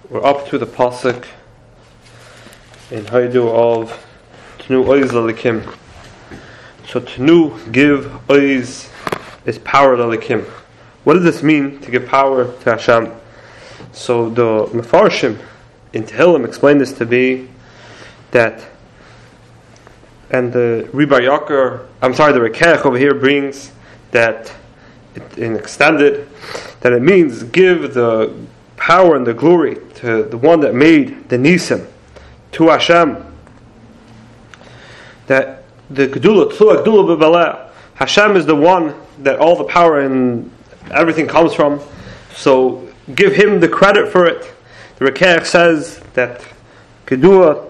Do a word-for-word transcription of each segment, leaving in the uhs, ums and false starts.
We're up to the pasuk in Haidu of Tnu Oiz Lalikim. So Tnu, give, Oiz is power Lalikim. What does this mean, to give power to Hashem? So the Mefarshim in Tehillim explain this to be that, and the Ribar Yakar, I'm sorry, the Rekech over here brings that it, in extended, that it means give the power and the glory to the one that made the Nisim, to Hashem. That the Gedula, Tlua Gedula B'Baleh, Hashem is the one that all the power and everything comes from. So give him the credit for it. The Rekech says that Gedula,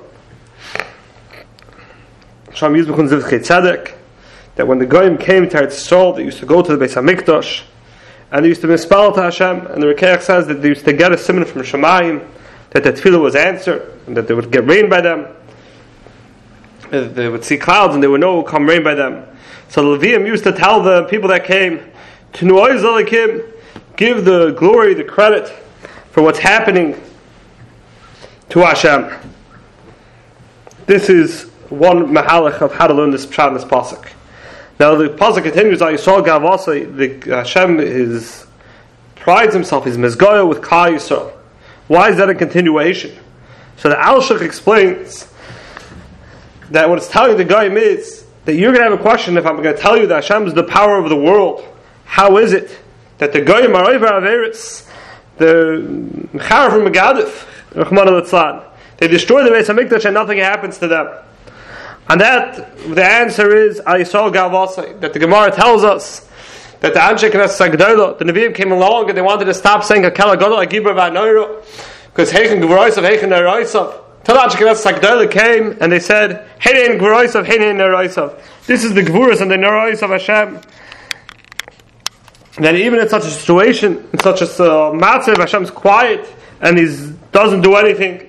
Sham Yizbechun Zivchei Tzedek, that when the Goyim came to Eretz Yisrael, they used to go to the Beis HaMikdash, and they used to mispell to Hashem, and the Rekech says that they used to get a simon from Shemayim, that the tefillah was answered, and that they would get rain by them. They would see clouds, and they would know come rain by them. So the Levium used to tell the people that came, Tnu Oiz Lalikim, give the glory, the credit for what's happening to Hashem. This is one mahalach of how to learn this pshat in this pasuk. Now the pasuk continues, I saw Gavasa, the Hashem is prides himself, he's mezgoya with Klal Yisrael. Why is that a continuation? So the Alshich explains that what it's telling the Goyim is that you're going to have a question if I'm going to tell you that Hashem is the power of the world. How is it that the Goyim are over Averis, the Mecharev from Megadif, Rachmana Litzlan, they destroy the Beis HaMikdash and nothing happens to them? And that, the answer is, I saw Gavasai, that the Gemara tells us that the Anshe Knesset Sagdola, the Nevi'im came along and they wanted to stop saying Hakela Gadol Agibur V'Anoiro, because Heichen Gvuraisav, Heichen Neraisav. Till the Anshe Knesset Sagdola came and they said, Heichen Gvuraisav, Heichen Neraisav. This is the Gvuras and the Nerais of Hashem. And then even in such a situation, in such a uh, matzav, Hashem's quiet and he doesn't do anything.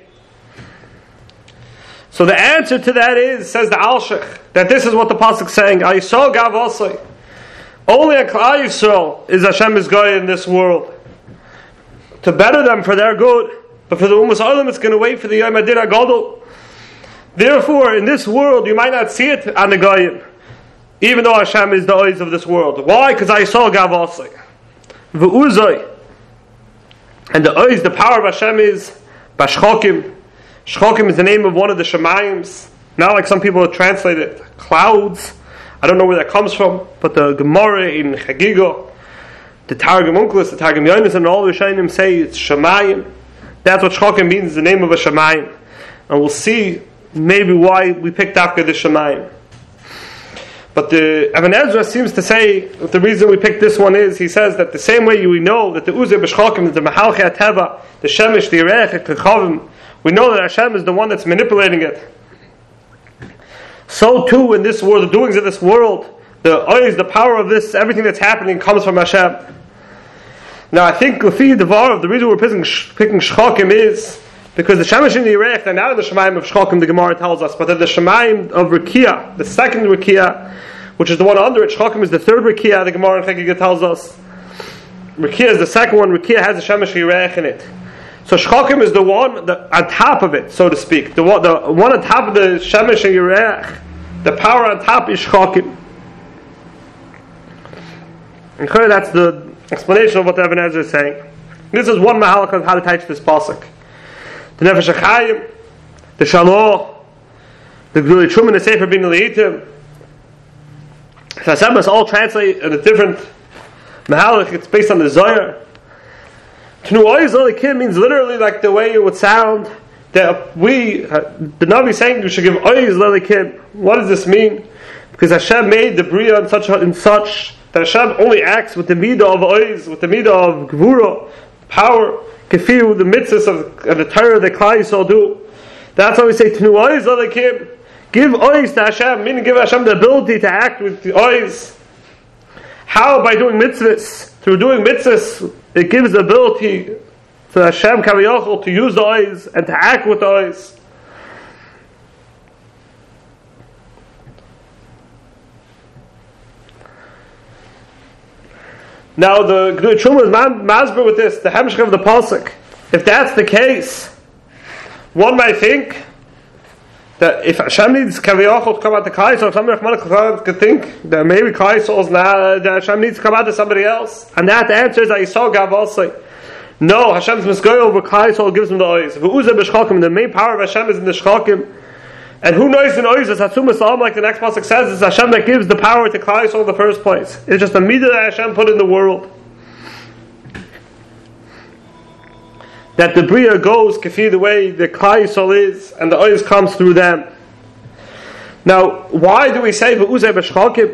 So the answer to that is, says the Alshich, that this is what the pasuk is saying. I saw Gavasai. Only a Klal Yisrael is Hashem is Goy in this world to better them for their good, but for the Ummah Olam it's going to wait for the Yom Adin HaGadol. Therefore, in this world you might not see it on the Goyim, even though Hashem is the eyes of this world. Why? Because I saw Gavasai. V'uzai, and the eyes, the power of Hashem is Bashchokim. Shchokim is the name of one of the Shemayims. Not like some people translate it, clouds. I don't know where that comes from, but the Gemara in Chagiga, the Targum Onkelos, the Targum Yonis, and all the Rishonim say it's Shemayim. That's what Shchokim means, the name of a Shemayim. And we'll see maybe why we picked after the Shemayim. But the Even Ezra seems to say that the reason we picked this one is, he says that the same way we know that the Uzeh B'Shchokim, the Mehalchei HaTeva, the Shemesh, the Yerech, the Kechavim, we know that Hashem is the one that's manipulating it. So too in this world, the doings of this world, the eyes, the power of this, everything that's happening comes from Hashem. Now I think Lefi Devar, the reason we're picking, picking Shchokim is because the Shemesh and the Yerech, they're not in the Shemayim of Shchokim, the Gemara tells us, but they're the Shemayim of Rekiah, the second Rekiah, which is the one under it. Shchokim is the third Rekiah, the Gemara in Chagiga tells us. Rekiah is the second one. Rekiah has the Shemesh and Yerech in it. So Shchokim is the one the, on top of it, so to speak. The one, the one on top of the Shemesh and Yerech, the power on top is Shchokim. And clearly that's the explanation of what the Even Ezra is saying. This is one mahalach of how to teach this pasuk. The Nefesh HaChaim, the Shaloh, the Gdulei Truman, the Sefer Bin Leitim. So Hashem must all translate in a different mahalach. It's based on the Zohar. Tnu Oiz Lalikim means literally like the way it would sound that we, uh, the Navi saying you should give Oiz Lalikim. What does this mean? Because Hashem made the Bria in such in such that Hashem only acts with the midah of Oiz, with the midah of Gvura, power, Kefiu, the mitzvahs of, of the Torah that Klal Yisrael do. That's why we say Tnu Oiz Lalikim. Give Oiz to Hashem, meaning give Hashem the ability to act with the Oiz. How? By doing mitzvahs. Through doing mitzvahs, it gives the ability for Hashem Kaviyachol to use the eyes and to act with the eyes. Now the Gdulei Truma is masber with this, the hemshech of the pasuk. if that's the case, one might think that if Hashem needs Kaviyachol to come out to Klal Yisrael, somebody could think that maybe Klal Yisrael is not, that Hashem needs to come out to somebody else. And that the answer is that Yisrael Gavosai. No, Hashem's Miskoy over Klal Yisrael gives him the eyes. The main power of Hashem is in the Shchokim. And who knows in Oiz is Hatzum Islam, like the next pasuk says, it's Hashem that gives the power to Klal Yisrael in the first place. It's just a midah that Hashem put in the world. That the Bria goes kafi the way the Klal Yisrael is, and the Oiz comes through them. Now, why do we say V'uzeh B'shchokim?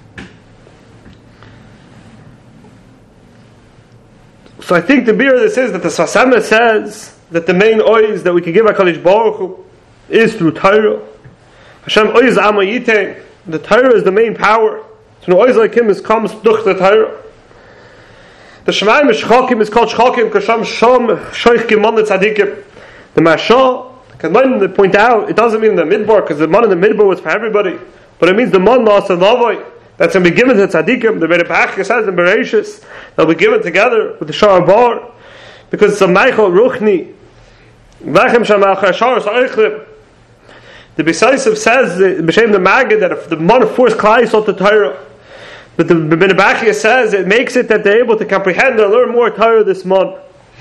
So I think the beer of this is that the Sasama says that the main Oiz that we can give HaKadosh Baruch Hu is through Torah. Hashem Oiz Amayite. The Torah is the main power. So no Oiz like him is comes durch the Torah. The Shemaim Shchokim is called Shchokim because Shom Shom Shoich Gimon Tzadikim. The Mashal, can they point out, it doesn't mean the Midbar because the Mon in the Midbar was for everybody, but it means the Mon Lost and Lavoi that's going to be given to Tzadikim. The Beit Pachya says in Bereshis they'll be given together with the Shar Bar because it's a Meichel Ruchni. Vachem Shamach Shar Sa'ichlib. The Besaisiv says, B'Shem the Maggid, that if the Mon forced Klal Yisrael to Torah, but the Beit Pachya says it makes it that they're able to comprehend and learn more Torah this Mon.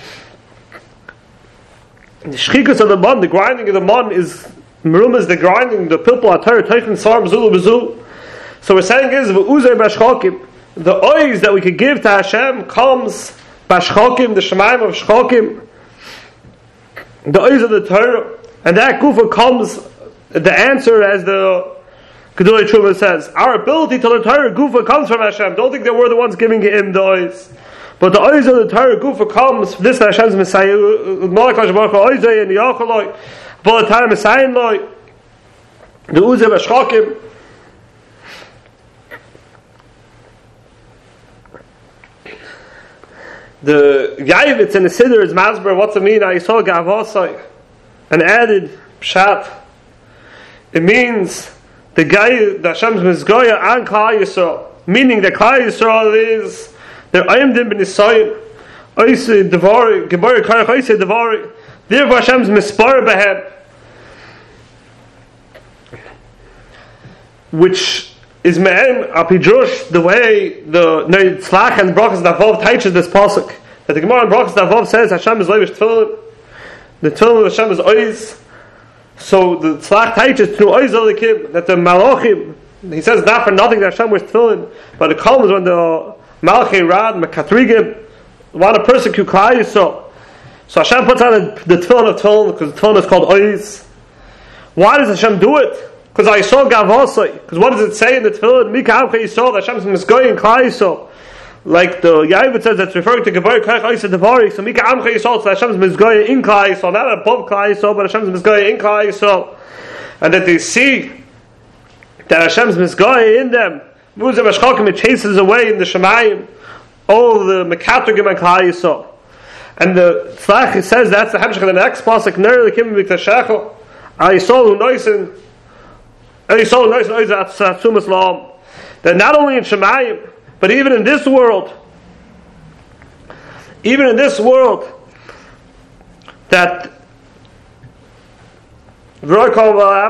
The shchikus of the Mon, the grinding of the Mon is Merum is the grinding, the pilpul Torah, Teichen Sar B'Zul B'Zul. So we're saying is V'uzei B'Shchokim, the ois that we could give to Hashem comes B'Shchokim, the Shemaim of Shchokim, the ois of the Torah, and that kufa comes the answer as the Gedolei Tshuva says. Our ability to the Torah gufa comes from Hashem. Don't think that we're the ones giving him the ois. But the ois of the Torah gufa comes from this Hashem's Messiah, Malakash Baruch Oizay and Yachaloi, Volatar Messiah Loi, the Uzeh B'Shchokim. The Yavitz in the Siddur is Masber, what's it mean? I saw Gavosai and added Pshat. It means the guy that Hashem's Mizgoya and Klal Yisrael, meaning that Klal Yisrael is the Ayim Din Ben Yisayim, Oisei Devari, Gebari Karach Oisei Devari, therefore Hashem's Mispar Behem, which is me'en apidrush the way the Tzlach and Brachas Davov teaches this pasuk, that the Gemara in Brachas Davov says Hashem is Leivish Tefillin, the Tefillin of Hashem is Oiz. So the Tzlach teaches through Oiz Elikim that the Malachim, he says not for nothing that Hashem was Tefillin, but it comes when the Malachim Rad Mekatrigim want to persecute Klal Yisrael. So Hashem puts on the, the Tefillin of Tefillin because the Tefillin is called Oiz. Why does Hashem do it? Because I saw Gavosai. Because what does it say in the Tefillin? Mika Amcha Yisrael, that Hashem's Mizgoy and Klal Yisrael. Like the Yavit says, that's referring to Gebar Karach Oisei Devari. So Mika Amcha Yisrael, so Hashem's Mizgoy in Klal Yisrael, not above Klal Yisrael, but Hashem's Mizgoy in Klal Yisrael. And that they see that Hashem's Mizgoy in them, V'uzeh B'Shchokim, it chases away in the Shemayim all the Mekatrigim and Klal Yisrael. And the Tzlach says that's the Hemshech of the next pasuk, Ner L'kim V'Ktashecho, I saw who noisin, that not only in Shemayim, but even in this world, even in this world, that even in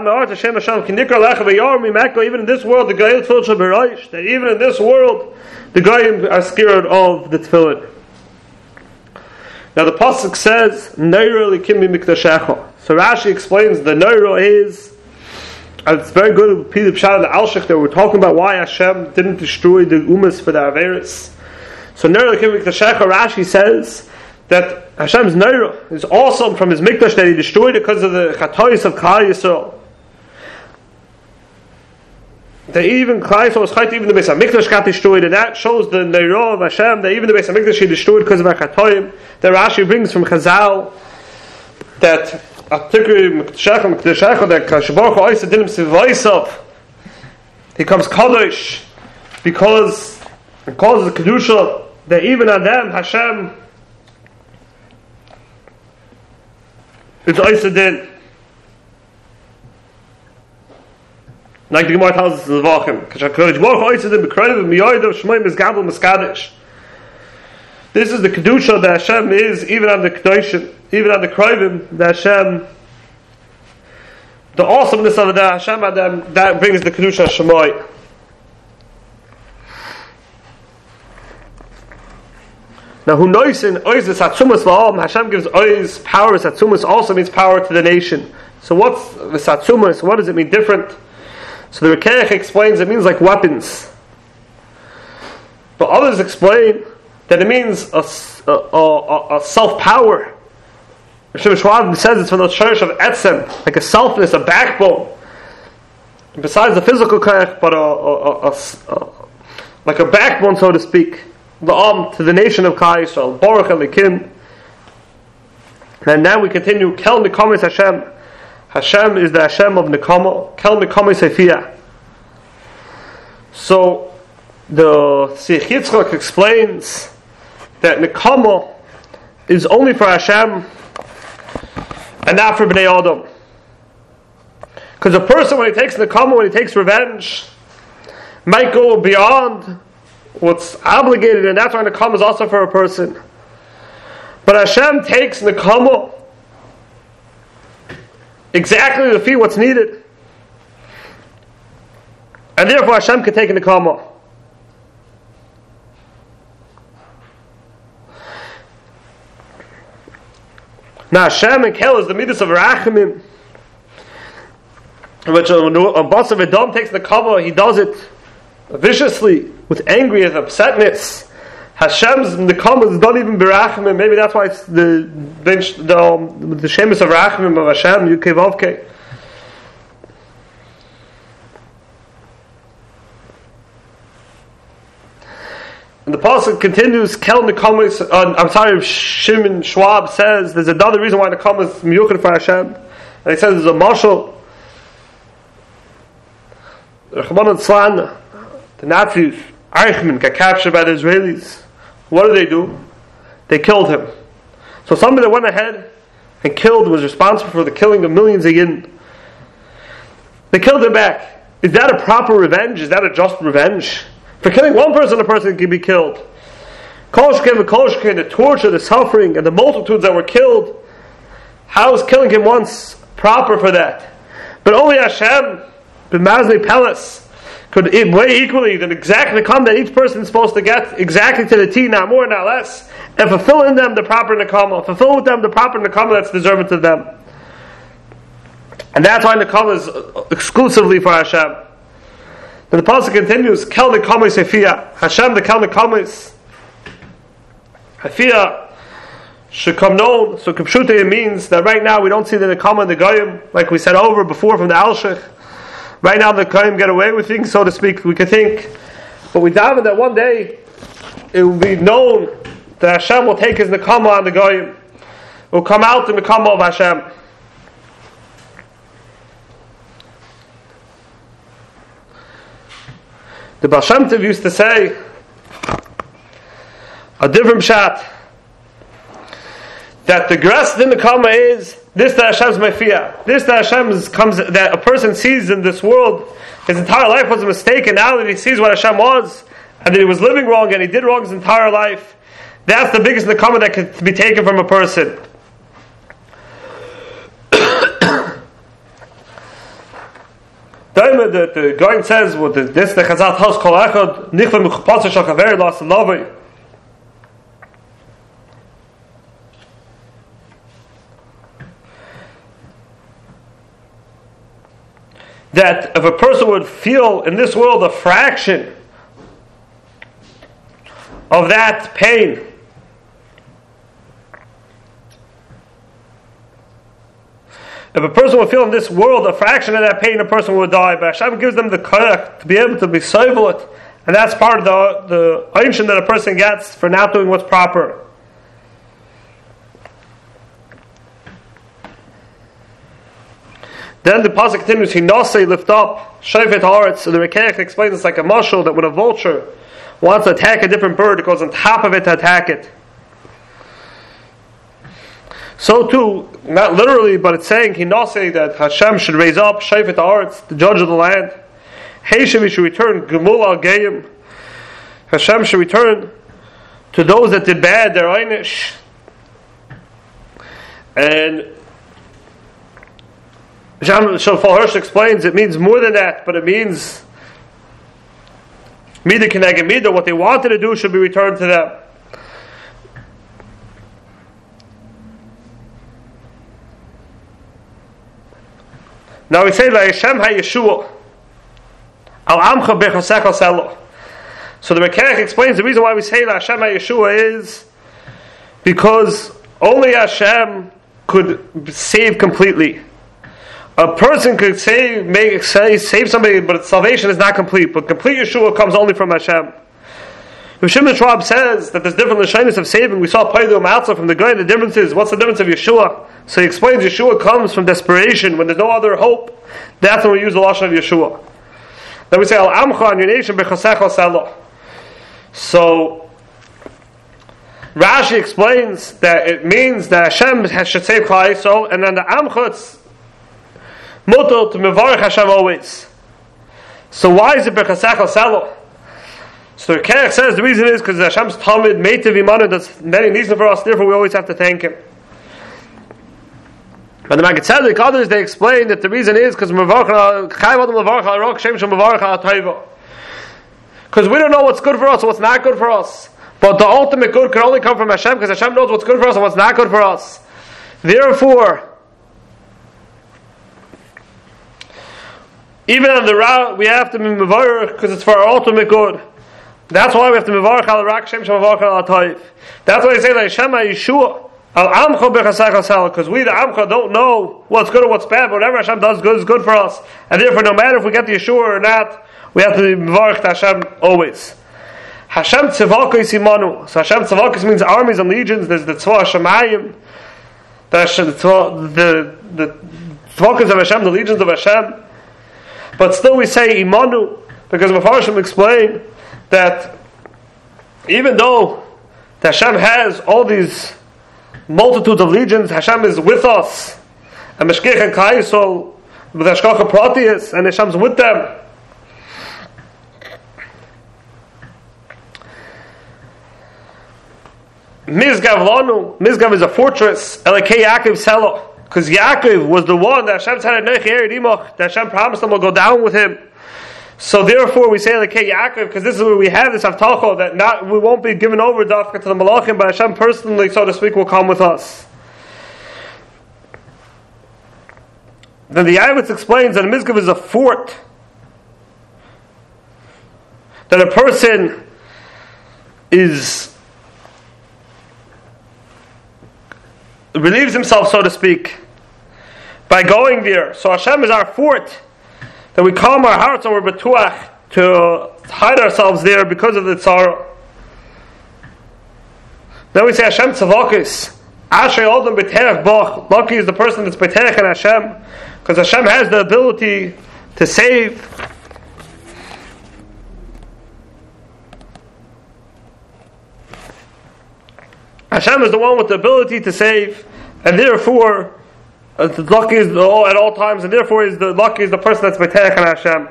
this world, the Goyim Tefillin shall be reish, that even in this world, the Goyim are scared of the Tefillin. Now the pasuk says, Neiro L'kim Mikdashecho. So Rashi explains the Neiro is, and it's very good with Peter Pshat and the Alshich that we're talking about why Hashem didn't destroy the Umas for the Averis. So Neiro L'kim Mikdashecho, Rashi says that Hashem's Neiro is awesome from his Mikdash that he destroyed it because of the Chatois of Klal Yisrael. That even Klal Yisrael was chayt, even the Beis HaMikdash got destroyed, and that shows the Neiro of Hashem, that even the Beis HaMikdash he destroyed because of our Chatoim. That Rashi brings from Chazal, that he comes Kadosh because it causes the Kedusha, that even on them Hashem is Oisadin. Like the Gemara tells us in the Vachim, This is the kedusha that Hashem is, even on the kedoshim, even on the krivim, that Hashem, the awesomeness of the Hashem Adam, that brings the kedusha Shemai. Now, who knows in ois is atzumas la'am? Hashem gives ois power. Atzumas also means power to the nation. So what's the atzumas? What does it mean different? So the Rekeach explains it means like weapons. But others explain that it means a, a, a, a self-power. Hashem Shwab says it's from the church of etzem, like a selfness, a backbone. And besides the physical kayak, but a, a, a, a, like a backbone, so to speak. La'am, to the nation of Klal Yisrael. Baruch Elikim. And now we continue. Kel Nekamis Hashem. Hashem is the Hashem of Nekama. Kel Nekamis Hafiyah. So the Seich Yitzchak explains that Nekama is only for Hashem and not for Bnei Adam. Because a person, when he takes Nekama, when he takes revenge, might go beyond what's obligated, and that's why Nekama is also for a person. But Hashem takes Nekama exactly to feel what's needed. And therefore Hashem can take Nekama. Now Hashem and Kel is the midas of Rachamim, which when a boss of Edom takes Nekama, he does it viciously, with angry and upsetness. Hashem's Nekama is not even berachim, and maybe that's why it's the the um, the shemus of rachim of Hashem Yukei Vavkei. And the pasuk continues. Kel Nekama. Uh, I'm sorry, Shimon Schwab says there's another reason why Nekama is miyuchad for Hashem, and he says there's a mashal. Rachman and Tzlan, the Nazis, Eichmann, got captured by the Israelis. What did they do? They killed him. So somebody that went ahead and killed was responsible for the killing of millions of Yidden. They killed him back. Is that a proper revenge? Is that a just revenge? For killing one person, a person can be killed. Kolshkin, Kolshkin, the torture, the suffering, and the multitudes that were killed. How is killing him once proper for that? But only Hashem, B'mazni Pelas, could weigh equally the exact Nekam that each person is supposed to get exactly to the T, not more, not less, and fulfill in them the proper Nekama, fulfill with them the proper Nekama that's deserved to them. And that's why Nekama is exclusively for Hashem. And the pasuk continues, Kel Nekamis Hafiyah. Hashem the Kel Nekamis Hafiyah should come known. So Kipshute means that right now we don't see the Nekama and the Goyim, like we said over before from the Alshich. Right now the Goyim get away with things, so to speak, we could think. But we daven that one day it will be known that Hashem will take his Nekama on the Goyim. It will come out the Nekama of Hashem. The Baal Shem Tov used to say a different shot that the grass in the Nekama is this that Hashem's mafia. This that Hashem comes that a person sees in this world. His entire life was a mistake, and now that he sees what Hashem was, and that he was living wrong, and he did wrong his entire life, that's the biggest Nekama that can be taken from a person. That the going says what the, this the Chazat Hos Kol Echad Nichva Mechupatza Shal Chaver Las Lavei. That if a person would feel in this world a fraction of that pain, if a person would feel in this world a fraction of that pain, a person would die. But Hashem gives them the koyach to be able to be sovel it, and that's part of the the ancient that a person gets for not doing what's proper. Then the pasuk continues, Hinasei, lift up, Shofet Haaretz. So the Rekeach explains it's like a mashal that when a vulture wants to attack a different bird, it goes on top of it to attack it. So too, not literally, but it's saying Hinasei that Hashem should raise up Shofet Haaretz, the judge of the land. Hashem should return Gemul al Geim. Hashem should return to those that did bad, they're einish. And Jean Shofar Hirsch explains it means more than that, but it means Mida Keneged Mida, what they wanted to do should be returned to them. Now we say Hashem HaYeshua Al Amcha Bechosech Selo. So the Mekerech explains the reason why we say Hashem HaYeshua is because only Hashem could save completely. A person could save, make, say, save somebody, but salvation is not complete. But complete Yeshua comes only from Hashem. Rishim the Schwab says that there's different lashonos of saving. We saw Paidu Matzah from the guy. The difference is, what's the difference of Yeshua? So he explains Yeshua comes from desperation when there's no other hope. That's when we use the lashon of Yeshua. Then we say Al Amcha on your nation b'chasecha selo. So Rashi explains that it means that Hashem should save Klal Yisrael, and then the Amcha it's mutal to mevarich Hashem always. So why is it b'chasecha selo? So the Kerech says the reason is because Hashem's Talmud Meitiv Imanu does many needs for us, therefore we always have to thank Him. But the Maggid Tzedek, others they explain that the reason is because because we don't know what's good for us and what's not good for us. But the ultimate good can only come from Hashem, because Hashem knows what's good for us and what's not good for us. Therefore, even on the route we have to be mevarich because it's for our ultimate good. That's why we have to mevarich al rak shem shem mevarich al atayv. That's why they say that Hashem HaYeshua al amcha b'chasech hasel, because we the amcha don't know what's good or what's bad. But whatever Hashem does good is good for us, and therefore no matter if we get the Yeshua or not, we have to be mevarich to Hashem always. Hashem tzivakos imanu. So Hashem tzivakos means armies and legions. There's the tzva Hashemayim, the the the tzivakos of Hashem, the legions of Hashem. But still we say imanu because Mefarshim explain that even though Hashem has all these multitudes of legions, Hashem is with us, and Meshkech and Klal Yisrael with Hashgacha Pratius, and Hashem's with them. Mizgav Lanu, Mizgav is a fortress, Elokei Yaakov Selo, because Yaakov was the one that Hashem said that Hashem promised him will go down with him. So therefore we say Elokei Yaakov, because this is where we have this Avtacha that not we won't be given over Dafka to the Malachim, but Hashem personally, so to speak, will come with us. Then the Yavitz explains that a Mizgav is a fort, that a person is relieves himself, so to speak, by going there. So Hashem is our fort, that we calm our hearts and we're betuach to hide ourselves there because of the tzara. Then we say Hashem tzavakis. Ashrei Odom b'terech bach. Lucky is the person that's b'terech in Hashem, because Hashem has the ability to save. Hashem is the one with the ability to save, and therefore Uh, the lucky is oh, at all times, and therefore is the lucky is the person that's b'terech and Hashem.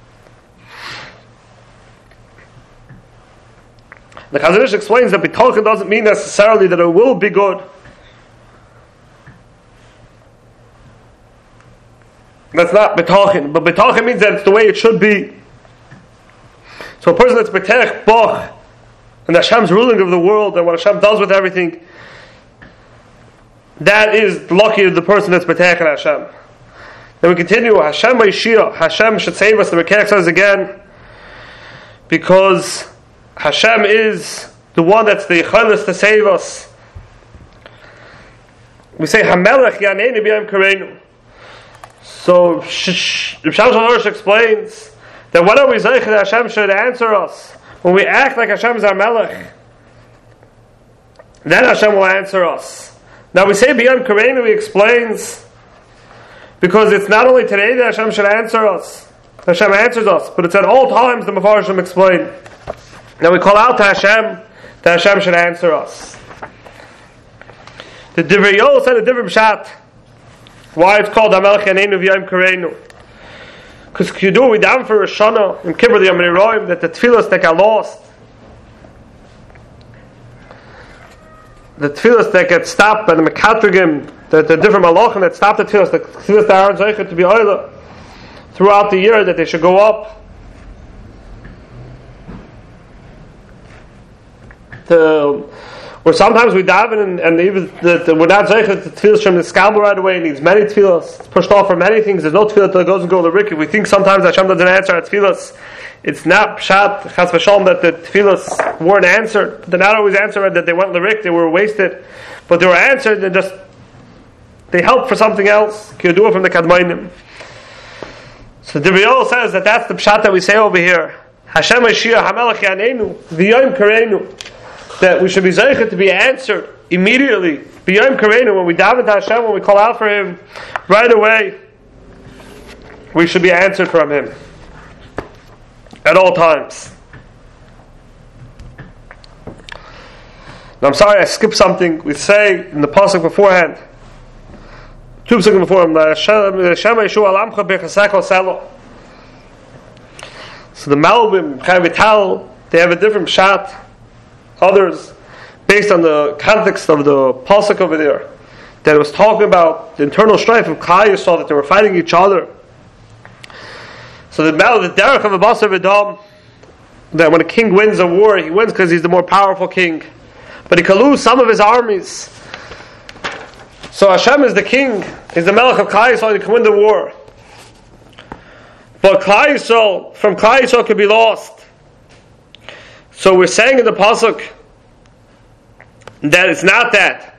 The Chazon Ish explains that b'tolchen doesn't mean necessarily that it will be good. That's not b'tolchen, but b'tolchen means that it's the way it should be. So a person that's b'terech bach, and Hashem's ruling of the world, and what Hashem does with everything, that is the lucky of the person that's b'terech and Hashem. Then we continue, Hashem Ma'ishia, Hashem should save us. The Mekerech says again, because Hashem is the one that's the Yechalis to save us. We say, Hamelech Yaneinu B'yom Kareinu. So, Rav Shalom Arush explains that when are we Zeicha that Hashem should answer us? When we act like Hashem is our Melech, then Hashem will answer us. Now we say B'yom Kareinu, he explains, because it's not only today that Hashem should answer us, Hashem answers us, but it's at all times, the Mefarshim explain. Now we call out to Hashem, that Hashem should answer us. The Divrei Yoel said a different pshat, why it's called Hamelech Yaneinu B'yom Kareinu. Because K'yidu, we down for Rosh Hashanah, in Kibbur the Yom Roim, that the tefillas that got lost, the tefillas that get stopped by the mekatrigim, the, the different malachim that stop the tefillas, the tefillas that aren't zeichet to be oila throughout the year, that they should go up to, or sometimes we daven and, and even the, the, we're not zeichet the tefillas from the scalbel right away. It needs many tefillas. It's pushed off for many things. There's no tefillah that goes and go to the rikki. We think sometimes Hashem doesn't answer our tefillas. It's not pshat chas v'shalom that the tefillas weren't answered. They're not always answered that they went lyric, they were wasted, but they were answered. They just they helped for something else. Kiyodua from the kadmainim. So the Rebbe says that that's the pshat that we say over here. Hashem Mashiach Hamelach Yaneinu V'Yom Kareinu, that we should be zeichet to be answered immediately. V'Yom Kareinu, when we daven to Hashem, when we call out for Him, right away, we should be answered from Him. At all times. Now I'm sorry I skipped something. We say in the pasuk beforehand, two pasukim before him, so the Malbim, Chaim Vital, they have a different pshat. Others, based on the context of the pasuk over there, that it was talking about the internal strife of Klal Yisrael, that they were fighting each other. So the the derech of a basar v'dam, that when a king wins a war, he wins because he's the more powerful king, but he can lose some of his armies. So Hashem is the king, is the melech of Klal Yisrael, and he can win the war. But Klal Yisrael, from Klal Yisrael, could be lost. So we're saying in the pasuk that it's not that,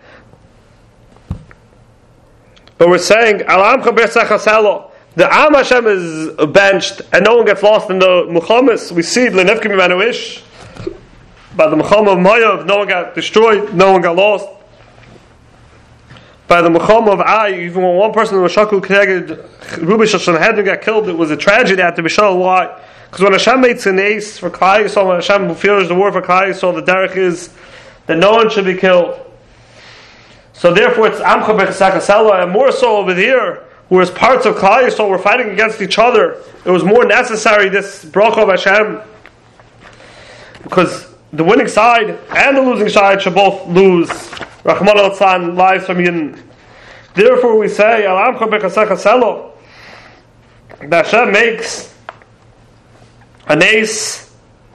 but we're saying Alam Chaber Sachaselo. The Am Hashem is benched and no one gets lost in the Muhammas. We see Lenevkim Emanuish by the Muhammad of Mayav, no one got destroyed, no one got lost. By the Muhammad of Ai, even when one person was Shaku Kneged Rubish Hashem got killed, it was a tragedy at the Bishal. Why? Because when Hashem makes an ace for Klal Yisrael, when Hashem fears the war for Klal Yisrael, the derech is that no one should be killed. So therefore it's Amcha Bechasakasela, and more so over here, whereas parts of Klal Yisrael were fighting against each other, it was more necessary, this bracha of Hashem, because the winning side and the losing side should both lose. Rahman al-Tzan, lives from Yidden. Therefore we say, Al Amcha Bechasakaselo, that Hashem makes an ace,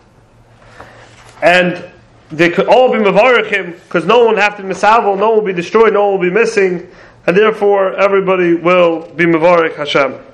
and they could all be Mavarichim, because no one will have to be Misavol, no one will be destroyed, no one will be missing, and therefore everybody will be Mavarich Hashem.